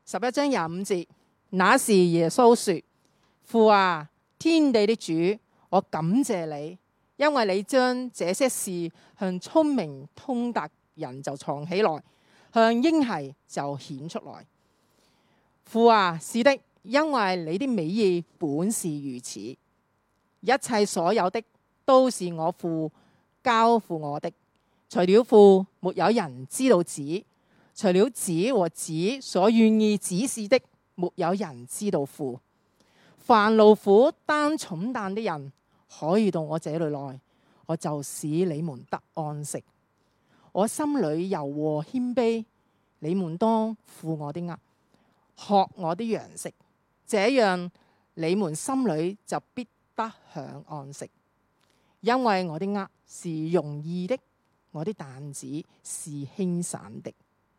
11章25節，那時耶穌說：父啊，天地的主，我感謝你，因為你將這些事向聰明通達人就藏起來，向嬰孩就顯出來。父啊，是的，因為你的美意本是如此。一切所有的都是我父交付我的，除了父，沒有人知道子；除了子和子所願意指示的，沒有人知道父。凡勞苦擔重擔的人，可以到我這裏來，我就使你們得安息。我心裏柔和謙卑，你們當負我的軛，學我的樣式，這樣你們心裏就必得享安息。因為我的軛是容易的，我的擔子是輕省的。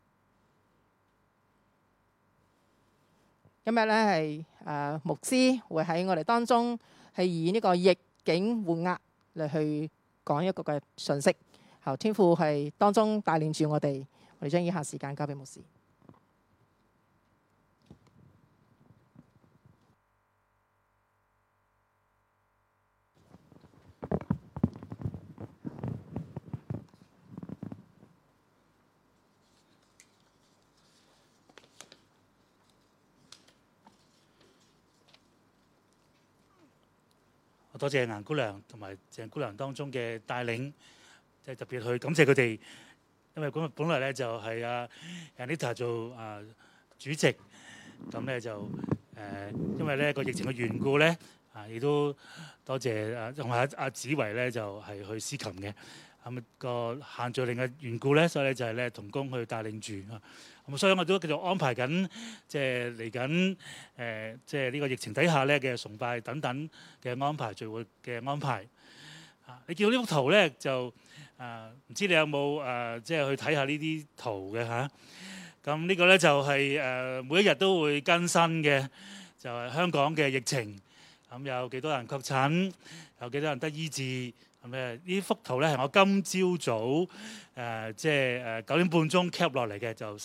今日咧係牧師會喺我哋當中係以呢個逆境換軛嚟去講一個嘅信息。求天父係當中帶領住我哋將以下時間交俾牧師。 多謝顏姑娘同埋鄭姑娘當中嘅帶領，即係特別去感謝佢哋，因為本來咧就係Anita 做主席，咁咧就因為咧個疫情嘅緣故咧，亦都多謝同埋阿子維咧就係去司琴嘅，咁個限聚令嘅緣故咧，所以咧就係咧同工去帶領住。咁所以我都繼續安排緊，即係嚟緊即係呢個疫情底下咧嘅崇拜等等嘅安排、聚會嘅安排。你見到呢幅圖咧，就唔知你有冇即係去睇下呢啲圖嘅嚇？咁呢個咧就係每一日都會更新嘅，就係香港嘅疫情。咁有幾多人確診，有幾多人得醫治。咁呢幅圖咧係我今朝早即係9點半鐘 cap 落嚟嘅，就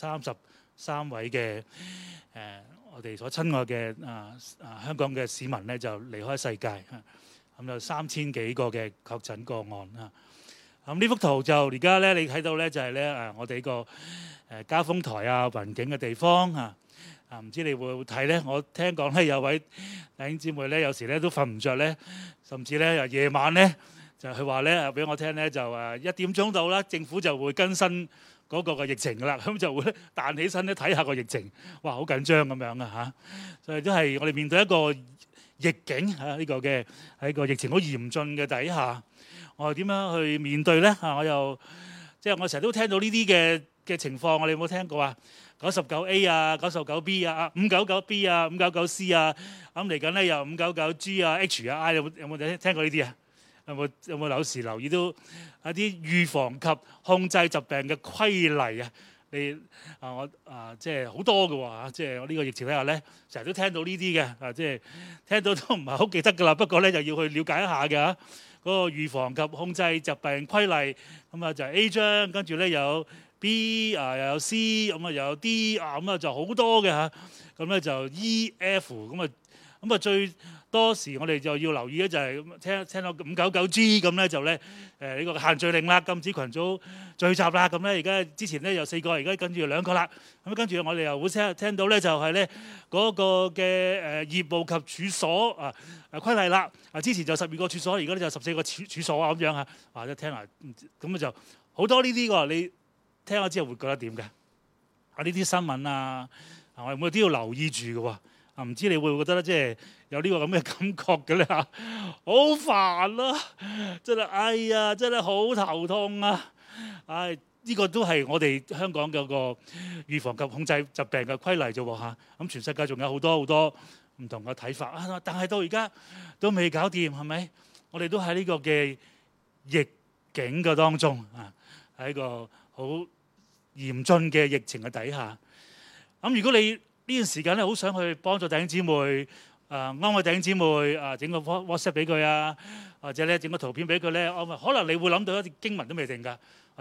33位嘅我哋所親愛嘅香港嘅市民咧就離開世界。咁有3000幾個嘅確診個案啊。咁呢幅圖就而家咧你睇到咧就係咧我哋呢個交鋒台雲景嘅地方啊。唔知你會唔會睇咧？我聽講咧有位弟兄姊妹咧有時咧都瞓唔着咧，甚至咧夜晚咧。就佢話咧，俾我聽咧，就1點鐘到啦，政府就會更新嗰個嘅疫情噶啦，咁就會彈起身咧睇下個疫情，哇，好緊張咁樣啊嚇！所以都係我哋面對一個逆境嚇，呢個嘅喺個疫情好嚴峻嘅底下，我哋點樣去面對咧？我又即係我成日都聽到呢啲嘅情況，我哋有冇聽過啊？99A 99B 599B 599C 咁嚟緊咧又599G H I 有冇聽過呢啲啊？有冇有時留意到一啲預防及控制疾病嘅規例啊？你我即係好多嘅喎，即係我呢個疫情底下咧，成日都聽到呢啲嘅，即係聽到都唔係好記得㗎啦。不過咧就要去了解一下嘅嗰個預防及控制疾病規例，咁就係 A 章，跟住咧有 B 又有 C， 咁又有 D 咁就好多嘅嚇。咁咧就 E、F 咁最多時我哋就要留意咧，就係聽到599G 咁咧就咧呢個限聚令啦，禁止群組聚集啦。咁咧而家之前咧有4個，而家跟住有2個啦。咁跟住我哋又會聽到咧就係咧嗰個嘅業務及處所規例啦。之前就12個處所，而家咧就14個處所咁樣嚇。或者聽下咁就好多呢啲喎。你聽咗之後會覺得點嘅？呢啲新聞我哋每日都要留意住嘅喎。唔知你會唔會覺得咧，即係有呢個咁嘅感覺嘅咧嚇，好煩啊！真係，哎呀，真係好頭痛啊！呢個都係我哋香港嘅個預防及控制疾病嘅規例啫喎嚇。咁全世界仲有好多好多唔同嘅睇法但係到而家都未搞掂，係咪？我哋都喺呢個嘅逆境嘅當中喺一個好嚴峻嘅疫情嘅底下。咁如果你呢段時間咧，好想去幫助弟兄姊妹，安慰弟兄姊妹，整個 WhatsApp 俾佢或者咧整個圖片俾佢咧，可能你會諗到一啲經文都未定㗎，或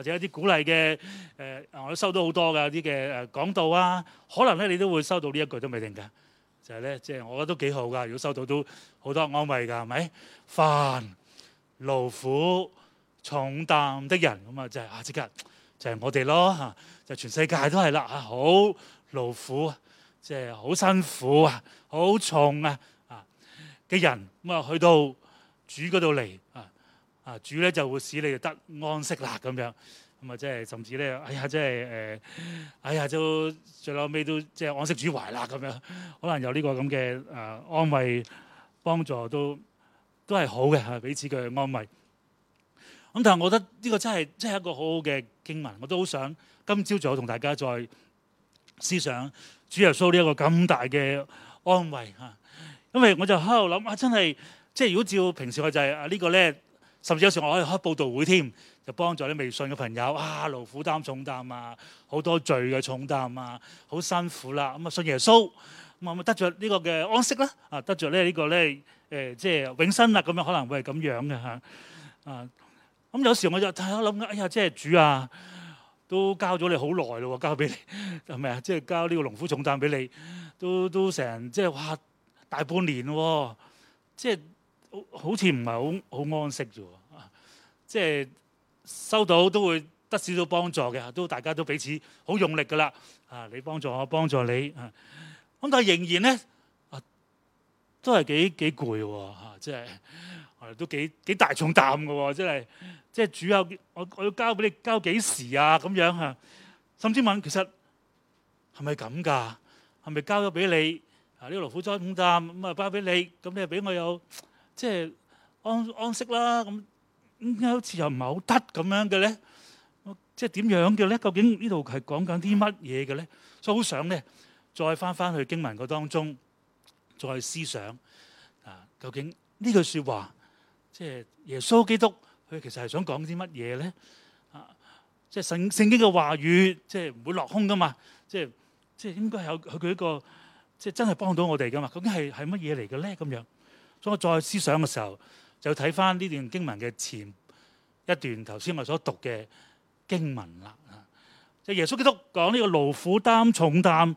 或者一啲鼓勵嘅我都收到好多嘅啲嘅講道啊，可能咧你都會收到呢一句都未定㗎，就係咧即係我覺得都幾好㗎。如果收到都好多安慰㗎，係咪？凡勞苦重擔的人，咁啊就係即刻就係我哋咯嚇，就全世界都係啦嚇，好勞苦，即係好辛苦啊，好重啊嘅人，咁啊去到主嗰度嚟主咧就會使你哋得安息啦咁樣，咁啊即係甚至咧，都最後尾都即係安息主懷啦咁樣，可能有呢個咁嘅安慰幫助都係好嘅嚇，彼此嘅安慰。咁但係我覺得呢個真係一個好好嘅經文，我都好想今朝早同大家再思想主耶穌呢一個咁大嘅安慰嚇，因為我就喺度諗真係即係如果照平時我就係呢個咧。甚至有時我可以開佈道會添，就幫助啲未信嘅朋友勞苦擔重擔啊，好多罪嘅重擔啊，好辛苦啦。咁啊信耶穌，咁啊得着呢個嘅安息啦，得着咧呢個咧即係永生啦。咁樣可能會係咁樣嘅嚇。咁有時我就睇下諗即係主啊，都交咗你好耐咯，交俾你係咪啊？即係交呢個勞苦重擔俾你，都成即係哇大半年喎，即係。好似唔係好安息啫喎，即係收到都會得少少幫助嘅，都大家都彼此好用力噶啦，你幫助我，幫助你，咁但係仍然咧都係幾攰喎，即係都幾大重擔嘅喎，即係主啊，我要交俾你，交幾時啊咁樣嚇，甚至問其實係咪咁㗎？係咪交咗俾你呢個勞苦重擔咁啊交俾你，咁你又俾我有？即係安息啦，咁點解好似又唔係好得咁樣嘅咧？即係點樣嘅咧？究竟呢度係講緊啲乜嘢嘅咧？所以好想咧，再翻去經文個當中，再思想究竟呢句説話，即係耶穌基督佢其實係想講啲乜嘢咧？即係聖經嘅話語，即係唔會落空噶嘛？即係應該有佢一個，即係真係幫到我哋噶嘛？究竟係乜嘢嚟嘅咧？咁樣。所以我再思想嘅時候，就睇翻呢段經文嘅前一段，頭先我所讀嘅經文啦。就耶穌基督講呢個勞苦擔重擔，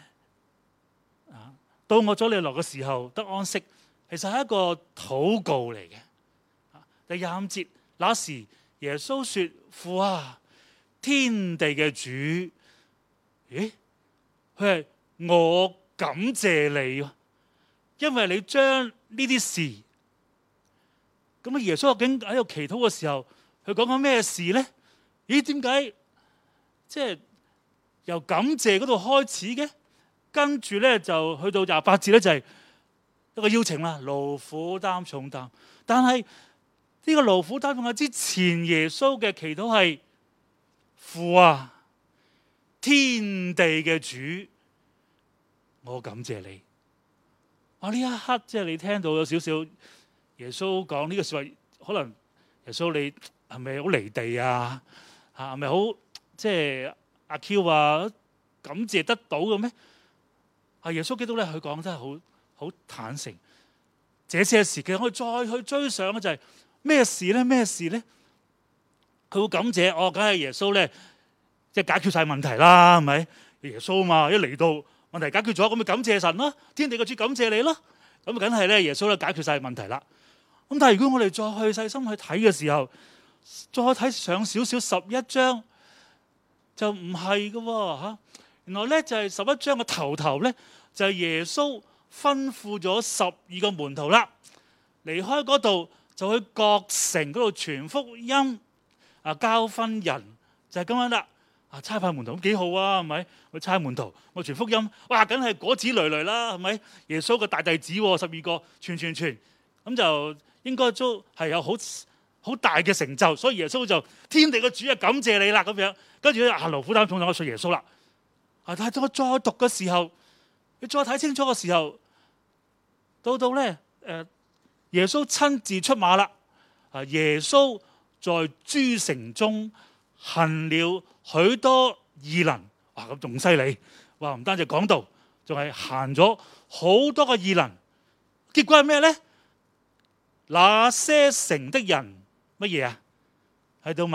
到我咗你落嘅時候得安息，其實係一個禱告嚟嘅。第25節，那時耶穌說：父啊，天地嘅主，咦？佢係我感謝你，因為你將呢啲事，咁啊耶穌究竟喺度祈禱嘅時候，佢講緊咩事咧？咦，點解即係由感謝嗰度開始嘅？跟住咧就去到28節咧，就係一個邀請啦，勞苦擔重擔。但係呢個勞苦擔重擔之前，耶穌嘅祈禱係：父啊，天地嘅主，我感謝你。呢一刻即係你聽到有少少耶穌講呢個説話，可能耶穌你係咪好離地啊？係咪好即係阿 Q 啊？感謝得到嘅咩？耶穌基督咧，佢講真係好坦誠。這些事其實我哋再去追上嘅就係咩事咧？咩事咧？佢會感謝梗係耶穌咧，即係解決晒問題啦，係咪？耶穌嘛，一嚟到。問題解決咗，咁咪感謝神咯，天地嘅主感謝你咯，咁梗係咧耶穌咧解決晒問題啦。咁但係如果我哋再去細心去睇嘅時候，再睇上少少11章，就唔係嘅嚇。原來咧就係11章嘅頭咧，就係耶穌吩咐咗12個門徒啦，離開嗰度就去各城嗰度傳福音，教訓人，就係咁樣啦。差派門徒咁幾好啊，係咪？我差門徒，我傳福音，哇，梗係果子累累啦，係咪？耶穌嘅大弟子，12個傳，咁就應該都係有好大嘅成就，所以耶穌就天地嘅主啊，感謝你啦，咁樣，跟住咧勞苦擔重擔我信耶穌啦。但係我再讀嘅時候，你再睇清楚嘅時候，到咧耶穌親自出馬啦。耶穌在諸城中行了許多異能，哇！咁仲犀利，哇！唔單止講道，仲係行咗好多個異能。結果係咩咧？那些城的人乜嘢啊？喺度嘛？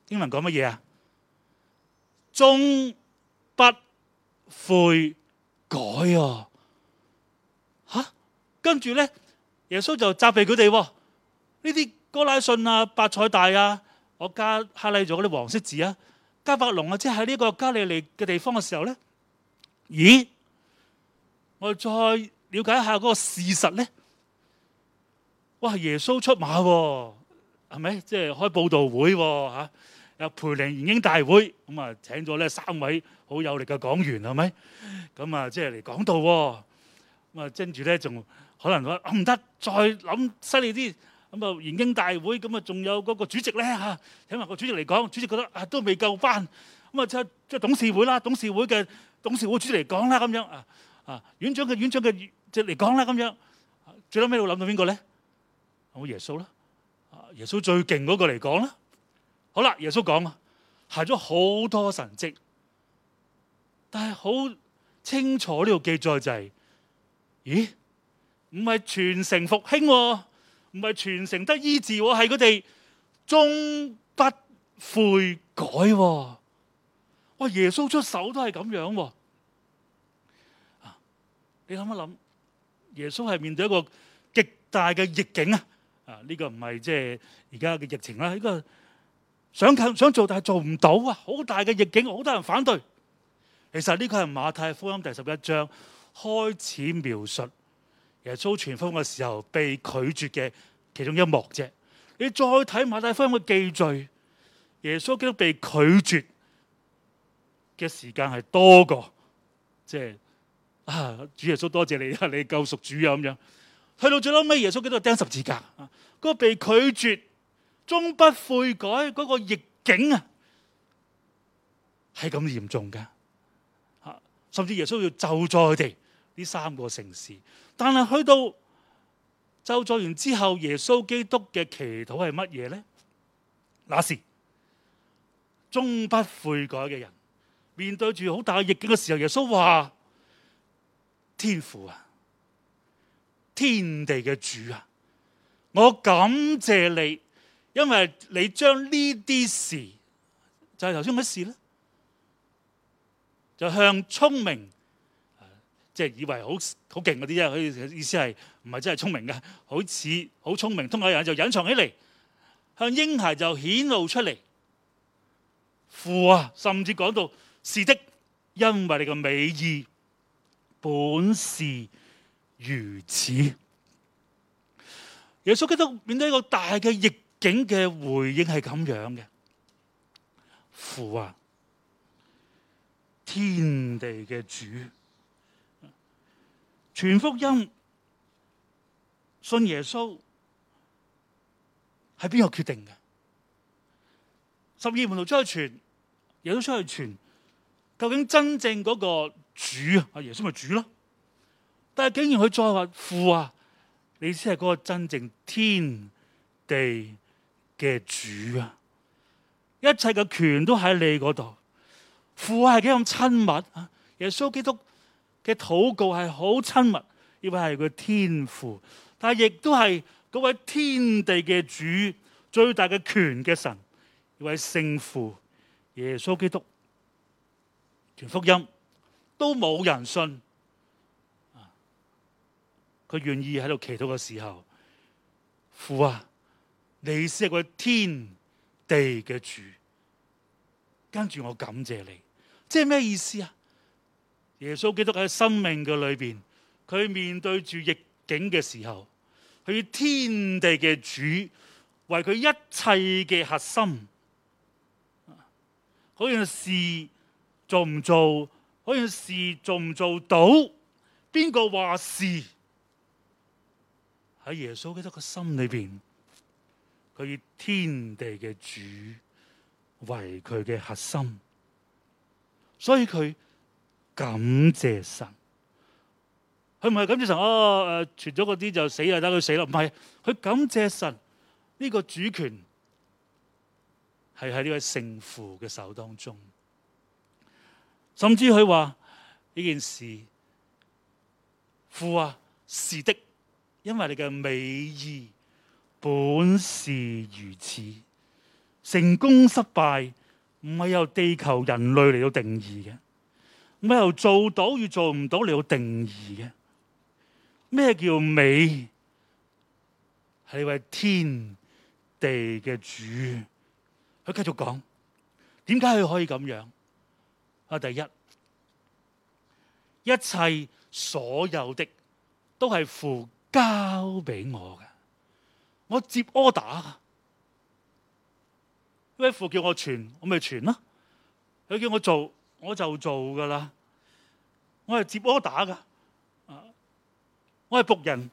經文講乜嘢啊？終不悔改啊！跟住咧，耶穌就責備佢哋，呢啲哥拉汛啊、伯賽大啊，我加哈利咗嗰啲黃色字啊，迦百農啊，即係喺呢個加利利嘅地方嘅時候咧，咦？我哋再了解一下嗰個事實咧，哇！耶穌出馬喎，係咪？即係開佈道會喎，有培靈研經大會，咁啊請咗咧3位好有力嘅講員，係咪？咁啊即係嚟講道喎，咁啊跟住咧仲可能話唔得，再諗犀利啲，咁啊研經大會，咁啊仲有嗰個主席咧嚇，請埋個主席嚟講，主席覺得都未夠班，咁啊即係董事會啦，董事會主席嚟講啦，咁樣院長嘅即係嚟講啦，咁樣最後尾會諗到邊個咧？好，耶穌啦，耶穌最勁嗰個嚟講啦。好啦，耶穌講啊，行咗好多神蹟，但係好清楚呢度記載就係，咦？唔係全城復興喎，唔係全城得醫治喎，係佢哋終不悔改喎。哇！耶穌出手都係咁樣喎。你諗一諗，耶穌係面對一個極大嘅逆境啊！呢個唔係即係而家嘅疫情啦，呢個想做但係做唔到啊！好大嘅逆境，好多人反對。其實呢個係馬太福音第11章開始描述耶穌傳福音嘅時候被拒絕嘅其中一幕啫。你再睇馬太福音嘅記敘，耶穌基督被拒絕嘅時間係多過即係主耶穌多謝你啊，你救贖主啊咁樣。去到最後尾，耶穌基督釘十字架，嗰個被拒絕、終不悔改嗰個逆境啊，係咁嚴重噶。甚至耶穌要咒詛佢哋呢3個城市。但係去到咒詛完之後，耶穌基督嘅祈禱係乜嘢咧？那時終不悔改嘅人面對住好大嘅逆境嘅時候，耶穌話：天父啊，天地嘅主啊，我感謝你，因為你將呢啲事，就係頭先嗰事咧，就向聰明，即係以為好勁嗰啲啫。佢意思係唔係真係聰明嘅，好似好聰明通嘅人就隱藏起嚟，向嬰孩就顯露出嚟。父啊，甚至講到是的，因為你嘅美意本是如此。耶穌基督面對一個大嘅逆境嘅回應係咁樣嘅：父啊，天地嘅主，傳福音信耶穌係邊個決定嘅？12門徒出去傳，耶穌出去傳，究竟真正嗰個主啊，耶穌咪主咯？但係竟然佢再話：父啊，你先係嗰個真正天地嘅主啊！一切嘅權都喺你嗰度。父係幾咁親密啊！耶穌基督嘅禱告係好親密，呢位係佢天父，但係亦都係嗰位天地嘅主，最大嘅權嘅神，呢位聖父耶穌基督傳福音都冇人信。佢願意喺度祈禱嘅時候，父啊，你先係個天地嘅主，跟住我感謝你，即係咩意思啊？耶穌基督喺生命嘅裏邊，佢面對住逆境嘅時候，佢以天地嘅主為佢一切嘅核心。嗰件事做唔做，嗰件事做唔做到，邊個話事？喺耶穌基督嘅心裏邊，佢以天地嘅主為佢嘅核心，所以佢感謝神。佢唔係感謝神傳咗嗰啲就死就得佢死啦，唔係，佢感謝神呢個主權係喺呢位聖父嘅手當中，甚至佢話呢件事，父啊，是的。因為你嘅美意本是如此， 成功失敗唔係由地球人類嚟到定義嘅，唔係由做到與做唔到嚟到定義嘅。咩叫美？係呢位天地嘅主。佢繼續講，點解佢可以咁樣？第一，一切所有的都係父交俾我嘅，我接 order。呢位父叫我傳，我咪傳咯。佢叫我做，我就做噶啦。我係接 order 噶，我係僕人。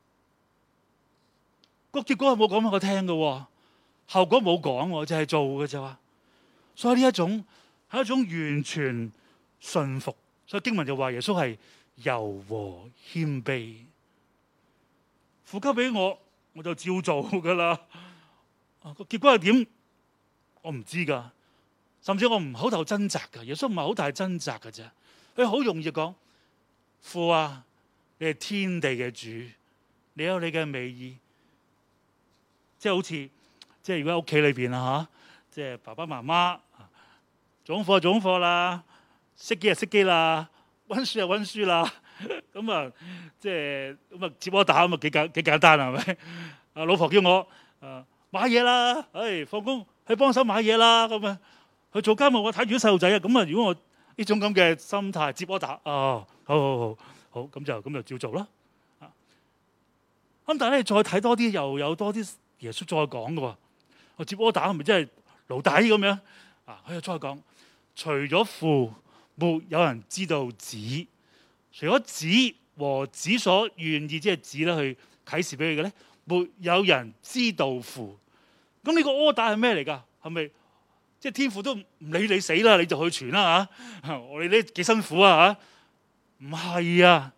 個結果係冇講俾我聽嘅，後果冇講，我就係做嘅啫。所以呢一種係一種完全順服。所以經文就話耶穌係柔和謙卑。父交俾我，我就照做噶啦。個結果係點？我唔知噶，甚至我唔好頭掙扎噶。耶穌唔係好大掙扎噶啫，佢好容易講：父啊，你係天地嘅主，你有你嘅美意。即係好似，即係如果喺屋企裏邊啊嚇，即係爸爸媽媽做功課做功課啦，熄機就熄機啦，溫書就溫書啦。咁啊，即係咁啊，接我打咁啊幾簡單係咪？啊，老婆叫我買嘢啦，放工去幫手買嘢啦，咁啊去做家務，我睇住啲細路仔啊。咁啊，如果我呢種咁嘅心態接我打，好，咁就照做啦。咁但係咧，再睇多啲，又有多啲耶穌再講嘅喎。我接我打係咪真係奴隸咁樣？佢又再講，除咗父，沒有人知道子；除咗子和子所願意，即係子咧去啟示俾佢嘅咧，沒有人知道父。咁呢個order係咩嚟㗎？係咪即係天父都唔理你死啦，你就去傳啦嚇？我哋呢幾辛苦啊嚇？唔係啊！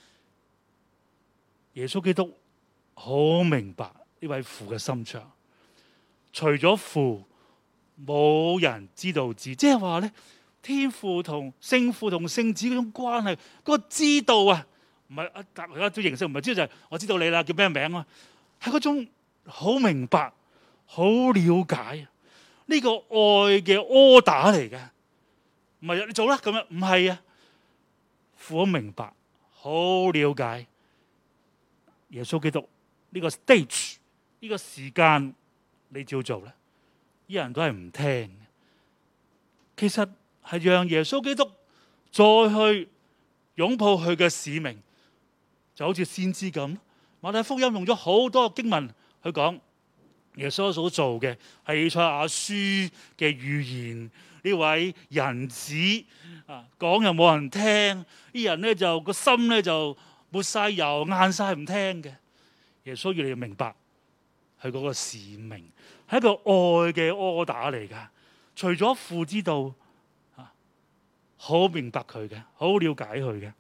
耶穌基督好明白呢位父嘅心腸。除咗父，冇人知道子，即係話咧，天父同聖父同聖子嗰種關係，嗰個知道啊，唔係大家都認識，唔係知道就係我知道你啦，叫咩名啊？係嗰種好明白、好了解呢個愛嘅 order 嚟嘅，唔係你做啦咁樣，唔係啊，父好明白、好了解耶穌基督呢個 stage 呢個時間。你照做咧，啲人都係唔聽。其實係讓耶穌基督再去擁抱佢嘅使命，就好似先知咁。馬太福音用咗好多經文去講耶穌所做嘅係以賽亞書嘅預言。呢位人子講又冇人聽，啲人咧就個心咧就抹晒油，硬晒唔聽嘅。耶穌要你明白佢嗰個使命。係一個愛嘅order嚟㗎，除咗父知道，好明白佢嘅，好了解佢嘅。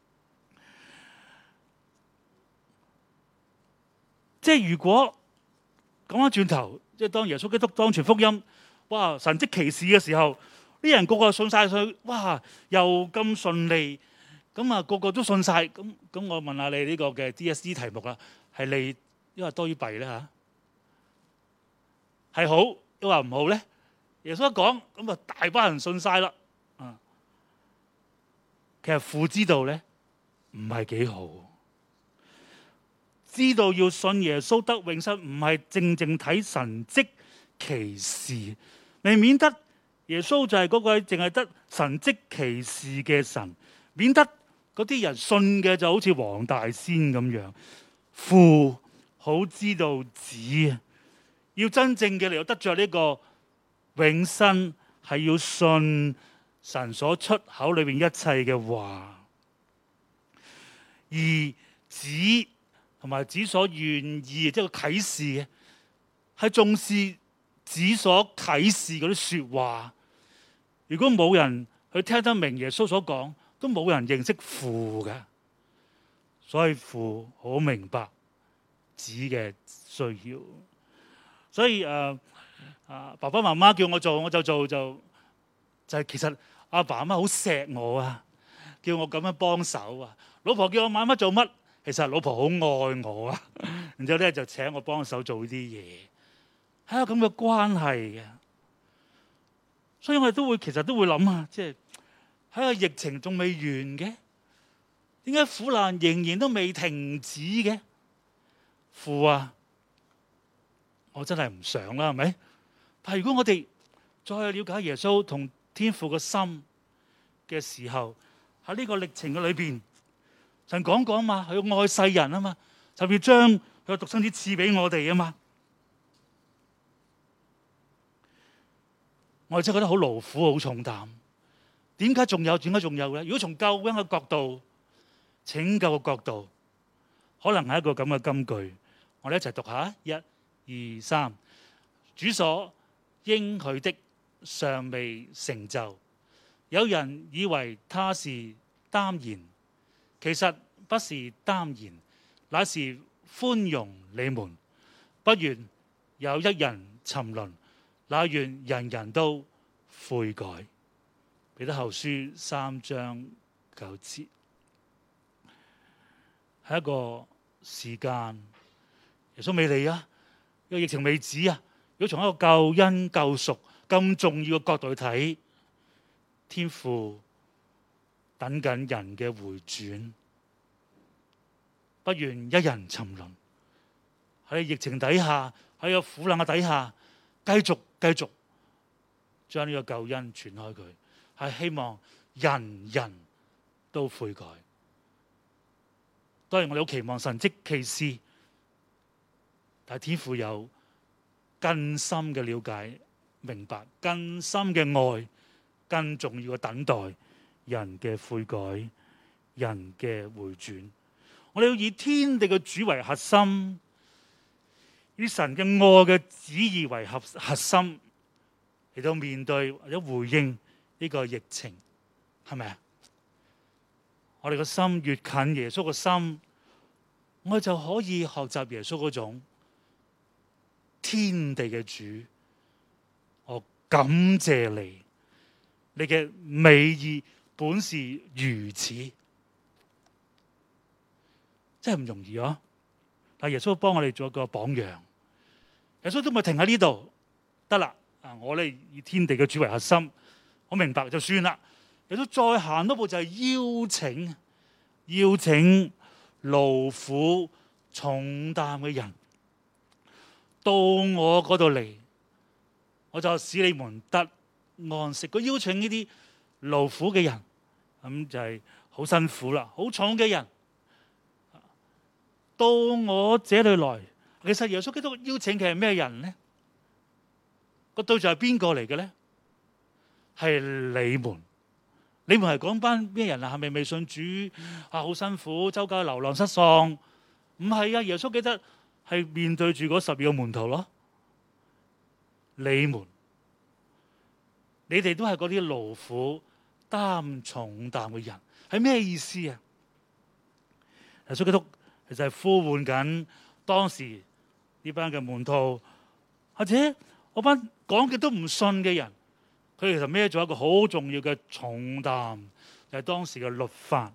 即係如果講返轉頭，即係當耶穌基督當傳福音，哇！神蹟奇事嘅時候，啲人個個信晒佢，哇！又咁順利，咁啊個個都信晒。咁我問下你呢個嘅 DSE 題目啦，係利因為多於弊咧嚇？係好，又話唔好咧。耶穌一講，咁啊大班人信晒啦。其實父知道咧，唔係幾好。知道要信耶穌得永生，唔係正睇神蹟奇事，免得耶穌就係嗰個淨係得神蹟奇事嘅神，免得嗰啲人信嘅就好似黃大仙咁樣。父好知道子。要真正嘅嚟到得着呢個永生，係要信神所出口裏邊一切嘅話，而子同埋子所願意，即係個啟示嘅，係重視子所啟示嗰啲說話。如果冇人去聽得明耶穌所講，都冇人認識父嘅。所以父好明白子嘅需要。所以爸爸媽媽叫我做我就做，就係其實阿爸阿媽好錫我啊，叫我咁樣幫手啊。老婆叫我買乜做乜，其實老婆好愛我啊。然之後咧就請我幫手做啲嘢， 係一個咁嘅關係嘅。所以我哋其實都會諗啊，即係喺個疫情仲未完嘅，點解苦難仍然都未停止嘅？父啊，我真係唔想啦，係咪？但係如果我哋再去了解耶穌同天父嘅心嘅時候，喺呢個歷程嘅裏邊，神講嘛，佢要愛世人啊嘛，就要將佢嘅獨生子賜俾我哋啊嘛。我哋真係覺得好勞苦、好重擔。點解仲有咧？如果從救恩嘅角度、拯救嘅角度，可能係一個咁嘅金句。我哋一齊讀下，1、2、3。主所應許的尚未成就，有人以為他是耽延，其實不是耽延，乃是寬容你們，不願有一人沉淪，乃願人人都悔改。彼得後書3章9節，係一個時間，耶穌未嚟啊，呢個疫情未止啊。如果從一個救恩救贖咁重要嘅角度去睇，天父等緊人嘅回轉，不願一人沉淪。喺疫情底下，喺個苦難嘅底下，繼續將呢個救恩傳開佢，係希望人人都悔改。當然我哋好期望神蹟奇事，但係天父有更深嘅了解、明白，更深嘅愛，更重要嘅等待人嘅悔改、人嘅回轉。我哋要以天地嘅主為核心，以神嘅愛嘅旨意為核心嚟到面對或者回應呢個疫情，係咪啊？我哋個心越近耶穌個心，我哋就可以學習耶穌嗰種天地嘅主。我感謝你，你嘅美意本是如此，真係唔容易啊！但耶穌幫我哋做一個榜樣，耶穌都咪停喺呢度得啦。我哋以天地嘅主為核心，我明白就算啦。耶穌再行多步就係邀請勞苦重擔嘅人到我嗰度嚟，我就使你們得安息。佢邀請呢啲勞苦嘅人，咁就係好辛苦啦，好重嘅人到我這裏來。其實耶穌基督邀請嘅係咩人呢？個對象係邊個嚟嘅咧？係你們。你們係講班咩人啊？係咪未信主啊？好辛苦，周街流浪失喪？唔係啊！耶穌基督係面對住嗰12個門徒咯。你哋都係嗰啲勞苦擔重擔嘅人，係咩意思啊？耶穌基督其實係呼喚緊當時呢班嘅門徒，或者嗰班講嘅都唔信嘅人，佢其實孭咗一個好重要嘅重擔，就係當時嘅律法。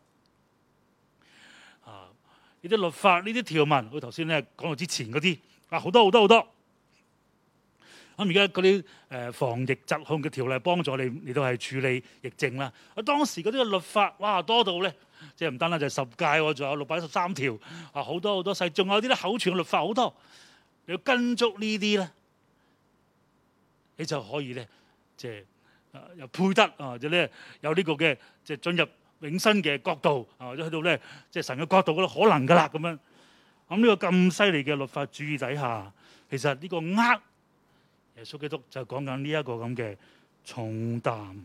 呢啲律法、呢啲條文，我頭先咧講到之前嗰啲好多。咁而家嗰啲防疫疾控嘅條例幫助你都係處理疫症啦。當時嗰啲律法，哇多到咧，即係唔單單就係10誡，仲有613條好多細，仲有啲咧口傳嘅律法好多。你要跟足呢啲咧，你就可以咧，即係又配得或者咧有呢個嘅即係進入永生嘅國度或者去到咧即係神嘅國度嗰度可能噶啦咁樣。咁呢個咁犀利嘅律法主義底下，其實呢個耶穌基督就講緊呢一個咁嘅重擔。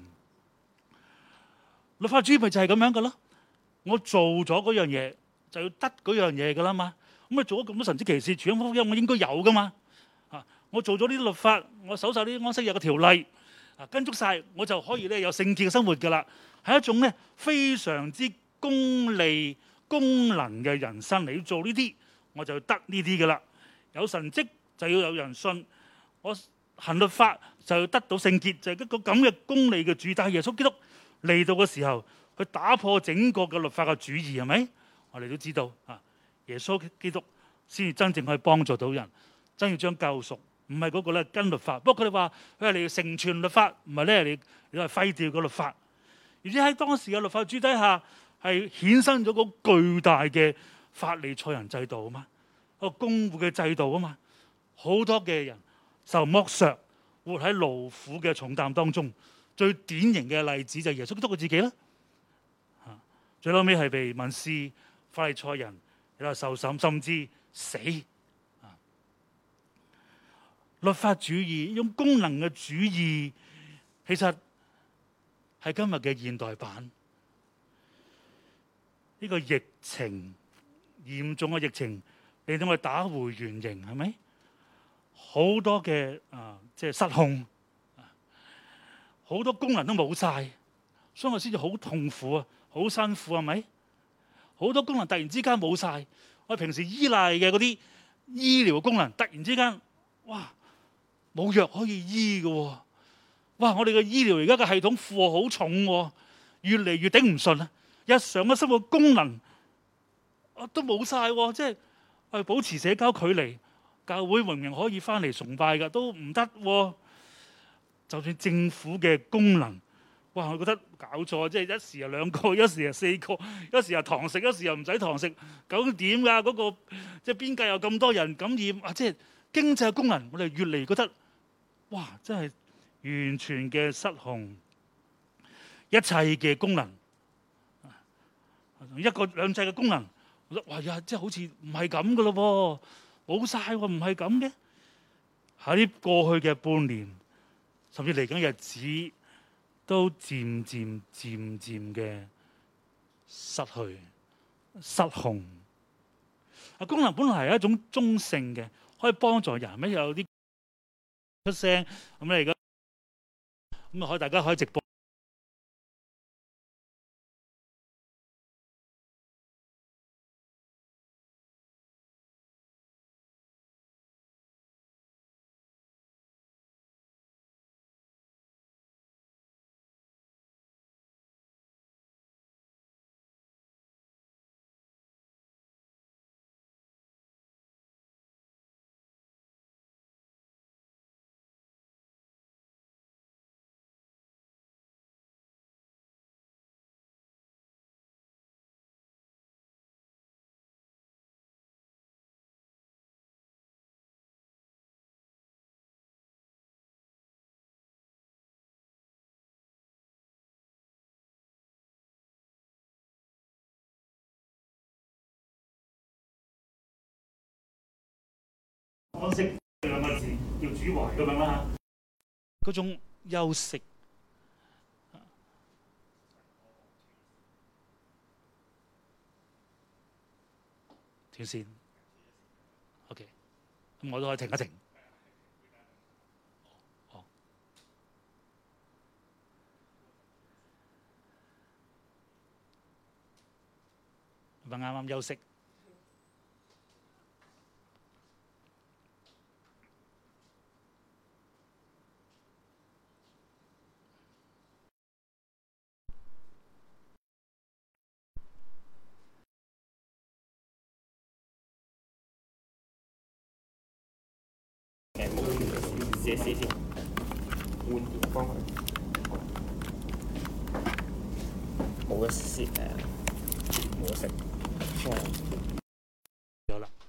律法主義咪就係咁樣噶咯？我做咗嗰樣嘢就要得嗰樣嘢噶啦嘛。咁啊做咗咁多神蹟奇事，傳福音我應該有噶嘛？我做咗呢啲律法，我守晒啲安息日嘅條例，跟足晒，我就可以咧有聖潔嘅生活噶啦。係一種咧非常之功利功能嘅人生嚟，要做呢啲，我就得呢啲噶啦。有神蹟就要有人信，我行律法就要得到聖潔，就係一個咁嘅功利嘅主義。但係耶穌基督嚟到嘅時候，佢打破整個嘅律法嘅主義，係咪？我哋都知道耶穌基督先至真正可以幫助到人，真要將救贖唔係嗰個咧跟律法。不過佢哋話你要成全律法，唔係咧你係廢掉個律法。而且喺當時嘅律法主底下，係衍生咗個巨大嘅法利賽人制度啊嘛，個公會嘅制度啊嘛，好多嘅人受剝削，活喺勞苦嘅重擔當中。最典型嘅例子就係耶穌基督佢自己啦，最後尾係被文士法利賽人喺度受審，甚至死。律法主義，一種功能嘅主義，其實係今日嘅現代版。呢個疫情嚴重嘅疫情，令到我哋打回原形，係咪？好多嘅即係失控，好多功能都冇晒，所以我先至好痛苦啊，好辛苦，係咪？好多功能突然之間冇晒，我哋平時依賴嘅嗰啲醫療功能，突然之間，哇！冇藥可以醫嘅喎，哇！我哋嘅醫療而家嘅系統負荷好重喎，越嚟越頂唔順啊！日常嘅生活功能都冇晒喎，即係保持社交距離，教會明明可以翻嚟崇拜嘅都唔得喎。就算政府嘅功能，哇！我覺得搞錯，即係一時又兩個，一時又四個，一時又堂食，一時又唔使堂食，究竟點㗎？嗰個即係邊界有咁多人感染啊！即係經濟嘅功能，我哋越嚟越覺得。哇！真係完全嘅失控，一切嘅功能，一國兩制嘅功能，我覺得哇呀，即係好似唔係咁嘅咯喎，冇晒喎，唔係咁嘅。喺過去嘅半年，甚至嚟緊日子，都漸漸嘅失去、失控。功能本來係一種中性嘅，可以幫助人，咩有啲出聲咁咧，而家咁啊，大家可以直播。安息兩個字叫主懷咁樣啦，嗰種休息。斷線 ，OK， 咁我都可以停一停。哦，咁啱啱休息。 試先，換電幫佢，冇得試冇得食。 有啦。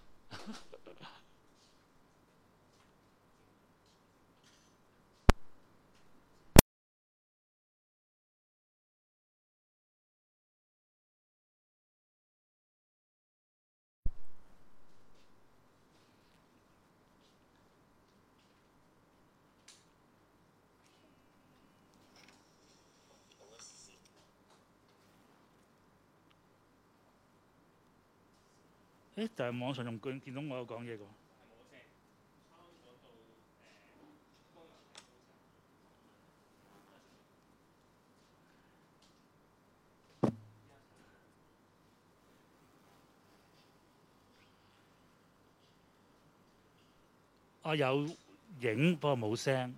但係網上仲見到我有講嘢嘅喎。有影，不過冇聲。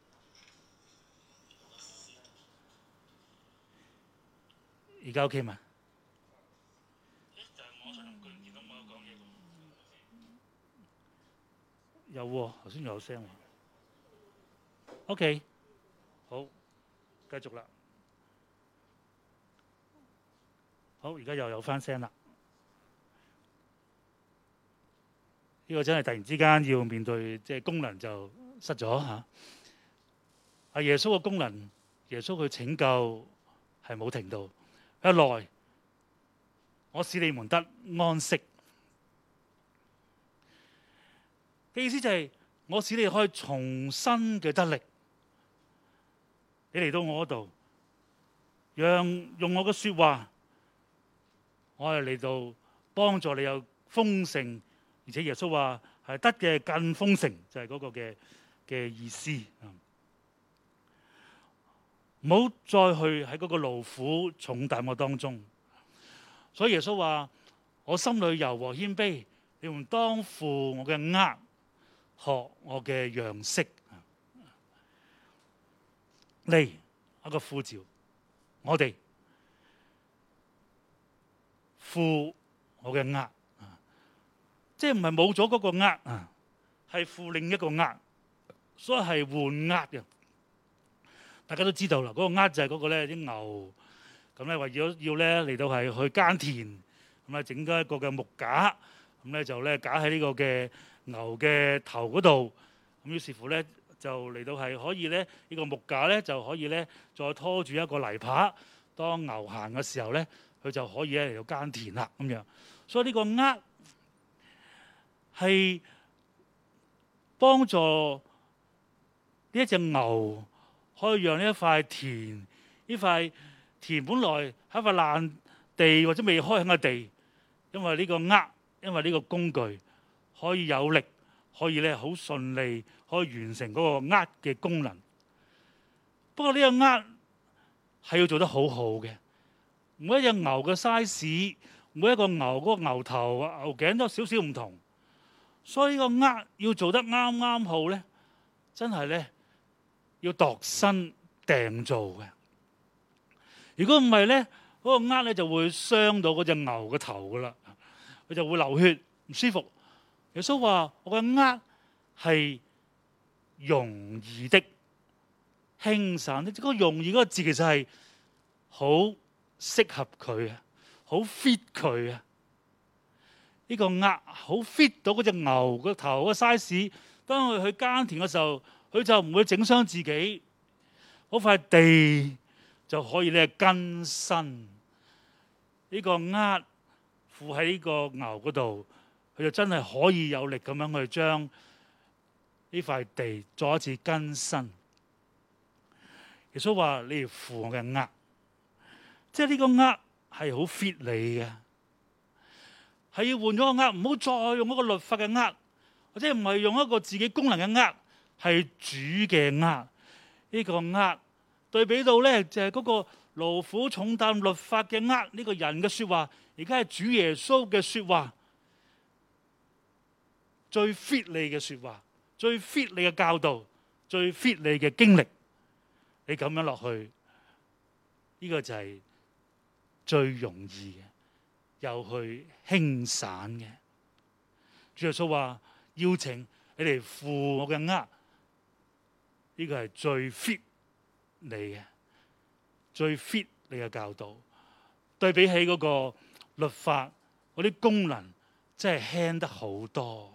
而家 OK 嘛？ 有喎，頭先有聲喎。OK， 好，繼續啦。好，而家又有翻聲啦。呢個真係突然之間要面對，即係功能就失咗嚇。阿耶穌嘅功能，耶穌佢拯救係冇停到。一來，我使你們得安息嘅意思就係，我使你可以重新嘅得力。你嚟到我嗰度，用我嘅説話，我係嚟到幫助你有豐盛。而且耶穌話係得嘅更豐盛，就係嗰個嘅意思。唔好再去喺嗰個勞苦重擔嘅當中。所以耶穌話：我心裏柔和謙卑，你們當負我嘅軛，學我嘅樣式。嚟一個呼召，我哋負我嘅軛。即係唔係冇咗嗰個軛啊，係負另一個軛，所以係換軛嘅。大家都知道啦，嗰個軛就係嗰個咧啲牛咁咧，為咗要咧嚟到係去耕田，咁啊整咗一個嘅木架，咁咧就咧架喺呢個嘅牛嘅頭嗰度，咁於是乎咧就嚟到係可以咧呢個木架咧就可以咧再拖住一個泥耙，當牛行嘅時候咧，佢就可以咧嚟到耕田啦咁樣。所以呢個軛係幫助呢一隻牛，可以讓呢一塊田，呢塊田本來係一塊爛地或者未開墾嘅地，因為呢個軛，因為呢個工具可以有力，可以咧好順利可以完成嗰個軛嘅功能。不過呢個軛係要做得好好嘅，每一隻牛嘅 size， 每一個牛嗰個牛頭、牛頸都有少少唔同。所以個軛要做得啱啱好咧，真係咧要度身訂造嘅。如果唔係咧，嗰個軛咧就會傷到嗰隻牛嘅頭噶啦，佢就會流血唔舒服。耶穌話：我嘅軛係容易的、輕省的。嗰個容易嗰個字其實係好適合佢啊，好 fit 佢啊。呢個軛好 fit 到嗰隻牛個頭個 size， 當佢去耕田嘅時候，佢就唔會整傷自己。嗰塊地就可以咧更新。呢個軛附喺呢個牛嗰度，佢就真係可以有力咁樣去將呢塊地再一次更新。耶穌話：你要負我嘅軛，即係呢個軛係好 fit 你嘅。係要換咗個軛，唔好再用一個律法嘅軛，或者唔係用一個自己功能嘅軛，係主嘅軛。呢個軛對比到咧就係嗰個勞苦重擔律法嘅軛，呢個人嘅説話，而家係主耶穌嘅説話，最 fit 你嘅説話，最 fit 你嘅教導，最 fit 你嘅經歷。你咁樣落去，呢個就係最容易嘅。又去輕省嘅，主耶穌話邀請你哋負我嘅軛，呢個係最 fit 你嘅，最 fit 你嘅教導。對比起嗰個律法嗰啲功能，真係輕得好多。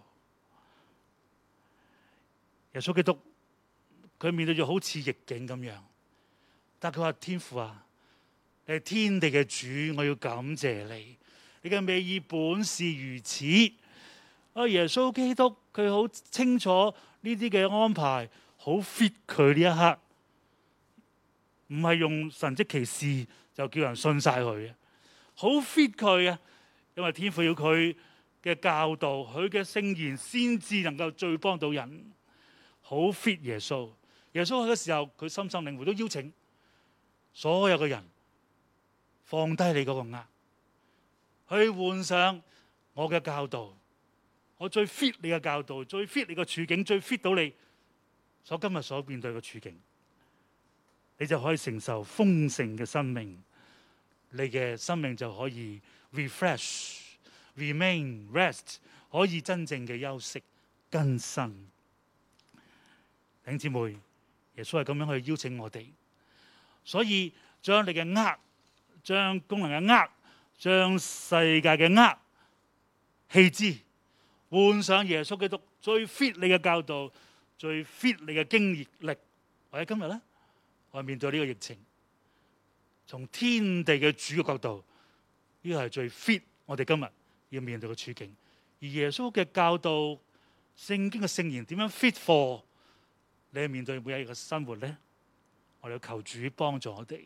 耶穌基督佢面對住好似逆境咁樣，但佢話：天父啊，你係天地嘅主，我要感謝你。你嘅美意本是如此。耶穌基督佢好清楚呢啲嘅安排，好 fit 佢呢一刻，唔係用神蹟奇事就叫人信晒佢嘅，好 fit 佢啊！因為天父要佢嘅教導，佢嘅聖言先至能夠最幫到人，好 fit 耶穌。耶穌喺嘅時候，佢深深領會都邀請所有嘅人放低你嗰個軛，去換上我嘅教導，我最 fit 你嘅教導，最 fit 你嘅處境，最 fit 到你所今日所面對嘅處境，你就可以承受豐盛嘅生命，你嘅生命就可以 refresh、remain、rest， 可以真正嘅休息更新。弟兄姊妹，耶穌係咁樣去邀請我哋，所以將你嘅軛，將功能嘅軛，將世界嘅軛棄之，換上耶穌基督最 fit 你嘅教導，最 fit 你嘅經驗力。或者今日咧，我面對呢個疫情，從天地嘅主嘅角度，呢個係最 fit 我哋今日要面對嘅處境。而耶穌嘅教導、聖經嘅聖言點樣 fit for你面對每一日嘅生活咧？我哋要求主幫助我哋。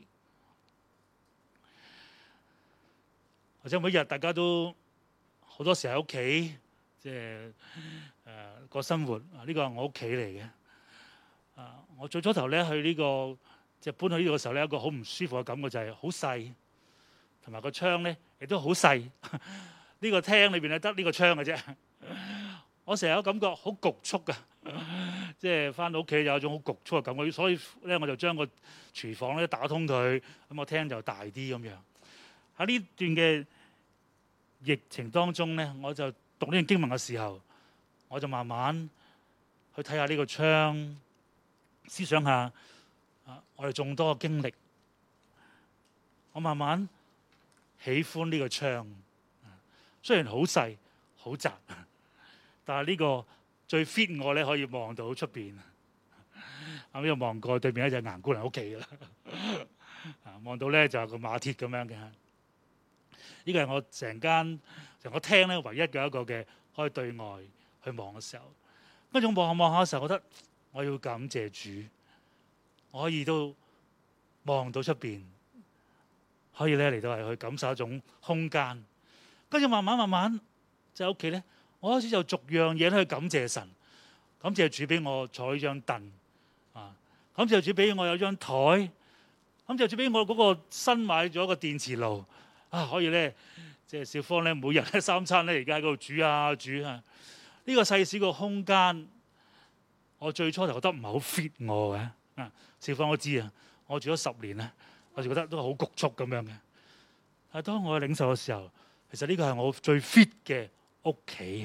或者每日大家都好多時喺屋企，即係過生活。呢個係我屋企嚟嘅。我最初頭咧去呢個即係搬去呢個時候咧，一個好唔舒服嘅感覺就係好細，同埋個窗咧亦都好細。呢個廳裏邊咧得呢個窗嘅啫。我成日有感覺好局促㗎，即係翻到屋企有一種好局促嘅感覺，所以咧我就將個廚房咧打通佢，咁個廳就大啲咁樣。喺呢段嘅疫情當中咧，我就讀呢段經文嘅時候，我就慢慢去睇下呢個窗，思想下我哋眾多嘅經歷，我慢慢喜歡呢個窗。雖然好細好窄，但係呢個最 fit 我咧，可以望到出邊。咁又望過對面一隻顏姑娘屋企㗎啦，望到咧就係個馬鐵咁樣嘅。呢個係我成個廳咧唯一嘅一個嘅可以對外去望嘅時候。跟住望下嘅時候，覺得我要感謝主，我可以都望到出邊，可以咧嚟到係去感受一種空間。跟住慢慢就喺屋企咧，我開始就逐樣嘢去感謝神，感謝主俾我坐呢張凳，感謝主俾我有張台，感謝主俾我嗰個新買咗個電磁爐，可以咧即係小芳咧每日咧三餐咧而家喺嗰度煮啊。呢個細小個空間，我最初就覺得唔係好 fit 我嘅。小芳都知啊，我住咗10年咧，我就覺得都好局促咁樣嘅。但係當我去領受嘅時候，其實呢個係我最 fit 嘅屋企。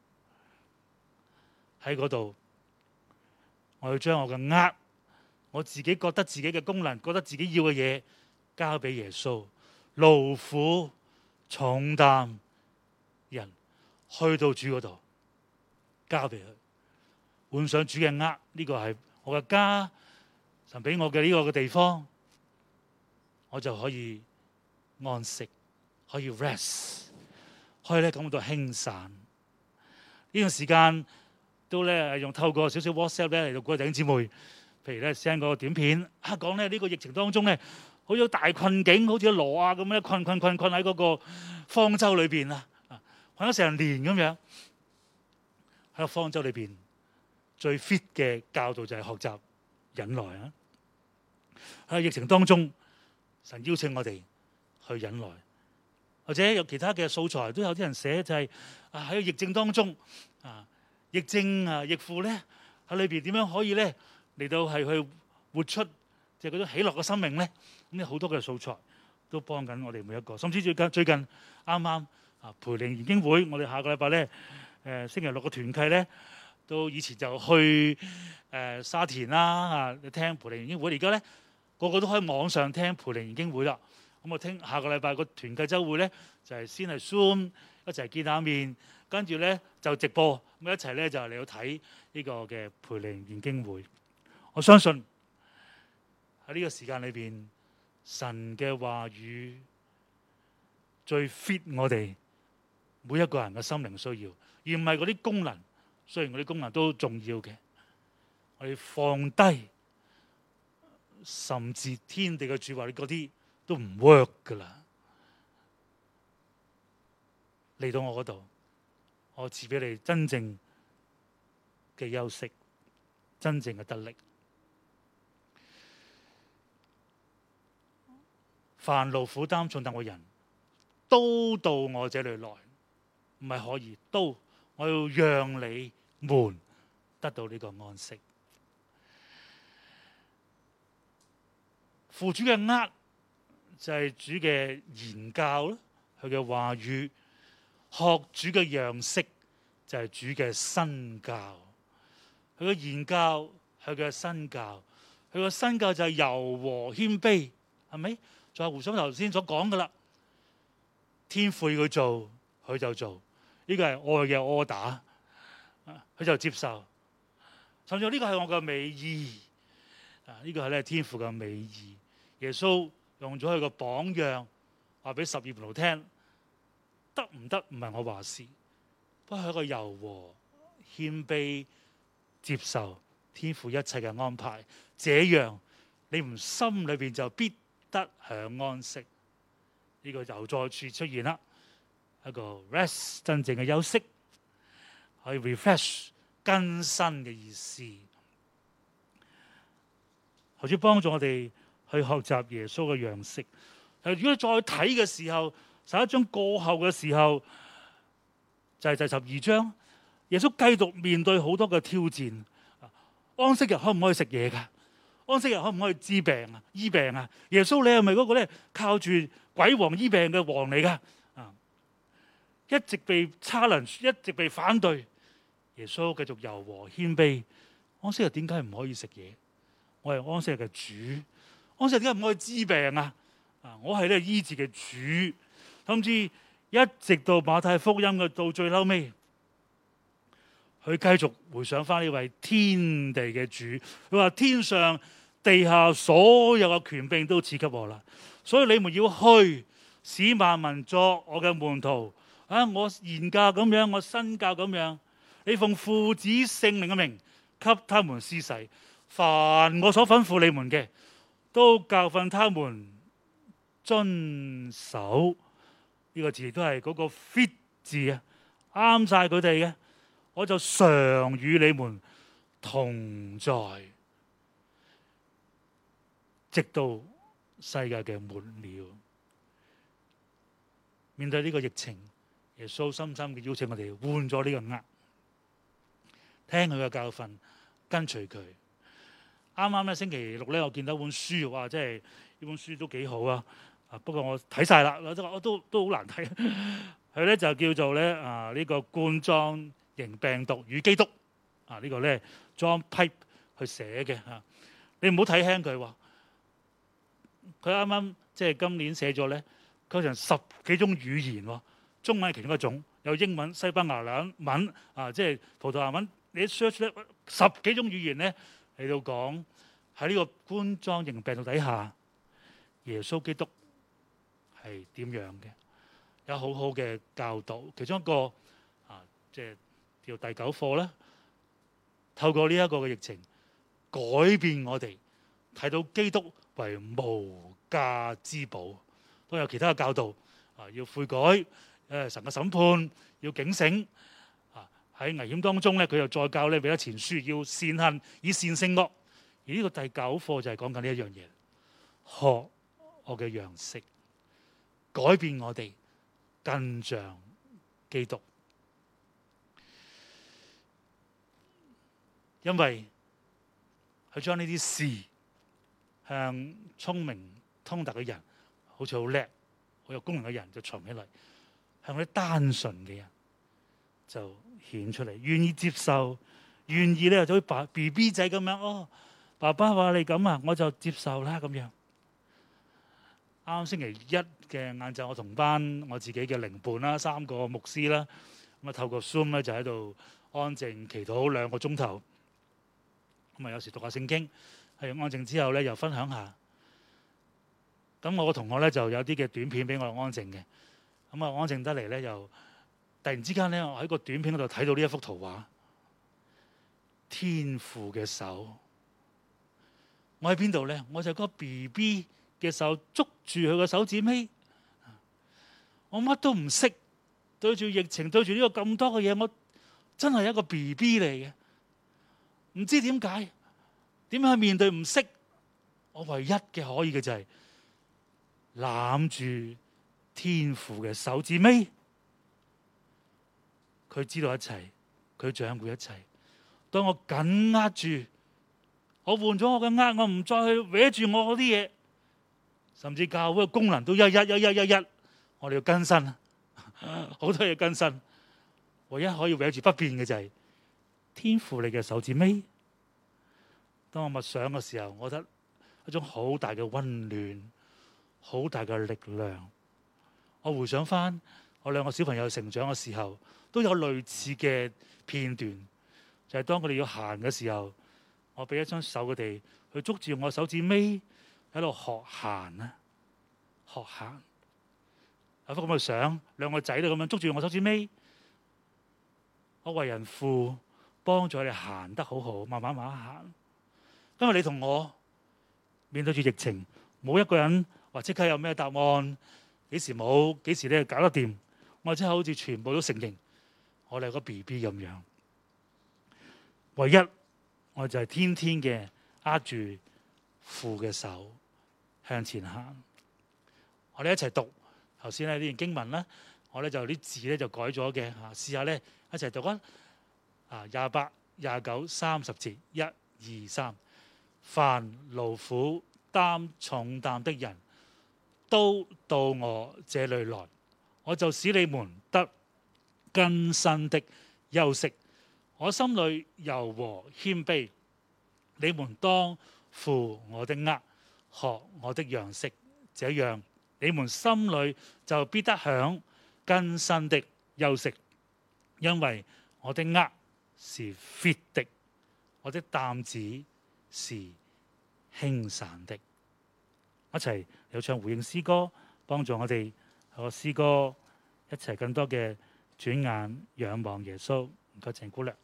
喺嗰度，我要將我嘅軛，我自己覺得自己嘅功能，覺得自己要嘅嘢交俾耶穌。勞苦重擔人去到主嗰度，交俾佢，換上主嘅軛。呢個係我嘅家，神俾我嘅呢個嘅地方，我就可以安息，可以 rest， 可以咧感覺到輕散。呢段時間都咧用透過少少 WhatsApp 咧嚟到鼓勵弟兄姊妹，譬如咧 send 個短片講咧呢個疫情當中咧，好似大困境，好似羅亞咁樣困喺嗰個方舟裏邊啊，困咗成年咁樣。喺個方舟裏邊最 fit 嘅教導就係學習忍耐啊！喺疫情當中，神邀請我哋去忍耐，或者有其他嘅素材都有啲人寫，就係喺個疫症當中疫症疫父咧喺裏邊點樣可以咧嚟到係去活出即係嗰種喜樂嘅生命咧？咁好多嘅素材都幫緊我哋每一個，甚至最近啱啱培靈研經會，我哋下個禮拜咧星期6嘅團契咧，到以前就去沙田啦聽培靈研經會，而家咧個個都可以網上聽培靈研經會啦。咁我聽下個禮拜個團契週會咧，就係先係 Zoom 一齊見下面，跟住咧就直播咁一齊咧就嚟到睇呢個嘅培靈研經會。我相信喺呢個時間裏邊，神嘅話語最 fit 我哋每一個人嘅心靈需要，而唔係嗰啲功能。雖然嗰啲功能都重要嘅，我哋放低，甚至天地嘅主話你嗰啲都唔 work 噶啦。嚟到我嗰度，我賜俾你真正嘅休息，真正嘅得力。凡勞苦擔重擔嘅人，都到我這裏來，唔係可以，都我要讓你們得到呢個安息。父主嘅軛就係主嘅言教啦，佢嘅話語，學主嘅樣式， 就係主嘅身教，佢嘅言教，佢嘅身教，佢嘅身教就係柔和謙卑，係咪？就係胡生頭先所講噶啦，天父要佢做，佢就做，呢個係愛嘅order，佢就接受。甚至呢個係我嘅美意，呢個係咧天父嘅美意。耶穌用咗佢個榜樣，話俾12門徒聽，得唔得唔係我話事，不過係一個柔和謙卑接受天父一切嘅安排，這樣你唔心裏邊就必得享安息。呢個又再次出現啦，一個 rest 真正嘅休息，可以 refresh 更新嘅意思。求主幫助我哋去學習耶穌嘅樣式。如果再睇嘅時候，11章過後嘅時候，就係第12章，耶穌繼續面對好多嘅挑戰。安息日可唔可以食嘢㗎？安息日可唔可以治病啊？醫病啊？耶穌你係咪嗰個咧靠住鬼王醫病嘅王嚟㗎？一直被challenge，一直被反對。耶穌繼續柔和謙卑。安息日點解唔可以食嘢？我係安息日嘅主。安息日點解唔可以治病啊？我係咧醫治嘅主。甚至一直到馬太福音嘅到最後尾，佢繼續回想翻呢位天地嘅主。佢話天上地下所有嘅權柄都賜給我啦，所以你們要去，使萬民作我嘅門徒。我言教咁樣，我身教咁樣，你奉父子聖靈嘅名給他們施洗，凡我所吩咐你們嘅，都教訓他們遵守。呢個字都係嗰個 fit 字啊，啱晒佢哋嘅。我就常與你們同在，直到世界嘅末了。面對呢個疫情，耶穌深深嘅邀請我哋換咗呢個軛，聽佢嘅教訓，跟隨佢。啱啱咧星期六咧，我見到一本書，哇！即係呢本書都幾好啊。不過我睇晒啦，我都好難睇。佢咧就叫做咧呢個冠狀型病毒與基督呢個咧 John Pipe 去寫嘅嚇。你唔好睇輕佢喎。佢啱啱即係今年寫咗咧，佢成10幾種語言喎。中文係其中一種，有英文、西班牙文即係葡萄牙文。你 search 咧10幾種語言咧嚟到講喺呢個冠狀型病毒底下，耶穌基督係點樣嘅？有好好嘅教導。其中一個即係叫第9課啦。透過呢一個嘅疫情，改變我哋睇到基督為無價之寶。都有其他嘅教導要悔改，神嘅審判要警醒。喺危險當中咧，佢又再教你彼得前書要善行以善勝惡。而呢個第9課就係講緊呢一樣嘢，學我嘅樣式，改變我哋更像基督。因為佢將呢啲事向聰明通達嘅人，好似好叻、好有功能嘅人就藏起嚟，向嗰啲單純嘅人就顯出嚟，願意接受，願意咧就好似BB 仔咁樣。爸爸話你咁啊，我就接受啦咁樣。啱星期一嘅晏晝，我同班我自己嘅靈伴啦，3個牧師啦，咁透過 Zoom 咧就喺度安靜祈禱2個鐘頭。咁有時讀下聖經，係安靜之後咧又分享下。咁我個同學咧就有啲嘅短片俾我安靜嘅。咁安靜得嚟咧，又突然之間咧，我喺個短片嗰度睇到呢一幅圖畫，天父嘅手。我喺邊度咧？我就個 BB 嘅手捉住佢個手指尾。我乜都唔識，對住疫情，對住呢個咁多嘅嘢，我真係一個 BB 嚟嘅。唔知點解，點樣去面對唔識？我唯一嘅可以嘅就係攬住天父嘅手指尾。佢知道一切，佢掌管一切。當我緊握住，我換咗我嘅握，我唔再去搲住我嗰啲嘢，甚至教會嘅功能都一，我哋要更新，好多嘢更新。 唯一可以圍住不變嘅就係天父你嘅手指尾。當我默想嘅時候，我覺得一種好大嘅溫暖，好大嘅力量。我回想翻我兩個小朋友成長嘅時候，都有類似嘅片段，就係當佢哋要行嘅時候，我俾一雙手佢哋去捉住我手指尾，喺度學行啊，學行。有幅咁嘅相，兩個仔都咁樣捉住我手指尾。我為人父，幫助佢哋行得好好，慢慢行。因為你同我面對住疫情，冇一個人話即刻有咩答案，幾時冇，幾時你搞得掂。我真係好似全部都承認，我哋係個 BB 咁樣。唯一我就係天天嘅握住父嘅手向前行。我哋一齊讀頭先呢段經文啦，我咧就啲字咧就改咗嘅嚇，試下咧一齊讀啊！28、29、30節，1、2、3。凡勞苦擔重擔的人，都到我這裏來，我就使你們得更新的休息。我心裏柔和謙卑，你們當負我的軛，學我的樣式，這樣你們心裏就必得享更新的休息。因為我的軛是 fit 的，我的擔子是輕省的。一齊有唱回應詩歌，幫助我哋個詩歌一齊更多嘅轉眼仰望耶穌。唔該，鄭姑娘。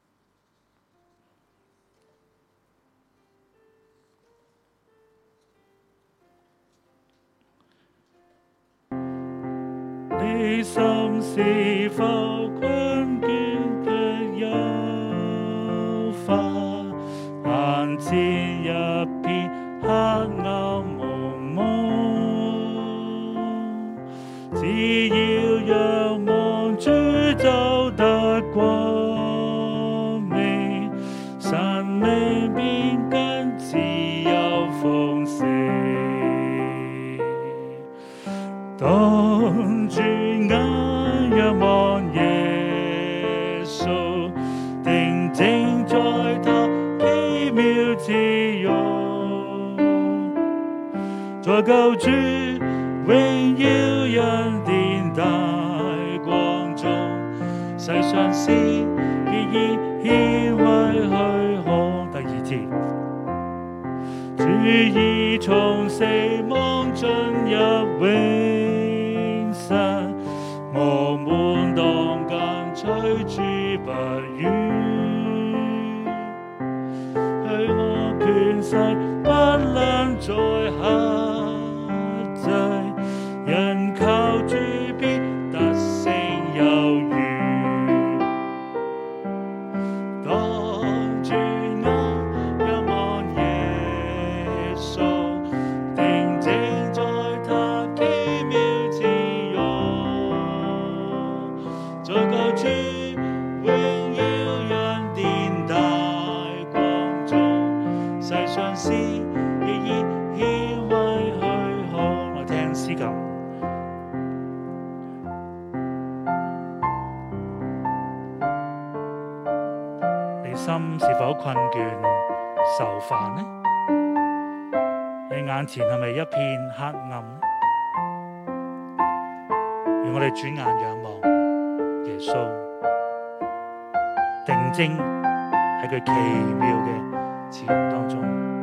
你心是否困倦嘅憂患？眼前一片黑暗蒙蒙，只要仰望主就得光明，生命變更自由豐盛。當轉眼仰望耶穌，定睛在他奇妙慈容，在救主榮耀恩典大光中，世上事必以獻為虛空。第2節，主已從死亡進入永生，我們當跟隨主不渝，許我權勢不能再克制，因靠主必得勝有餘。當轉眼仰望耶穌，定睛在他奇妙慈容，在救主榮耀恩典大光中，世上事亦已獻為虛空。我聽詩琴。你心是否困倦愁煩呢？你眼前係咪一片黑暗？讓我哋轉眼仰望耶穌，定睛喺佢奇妙嘅慈容當中。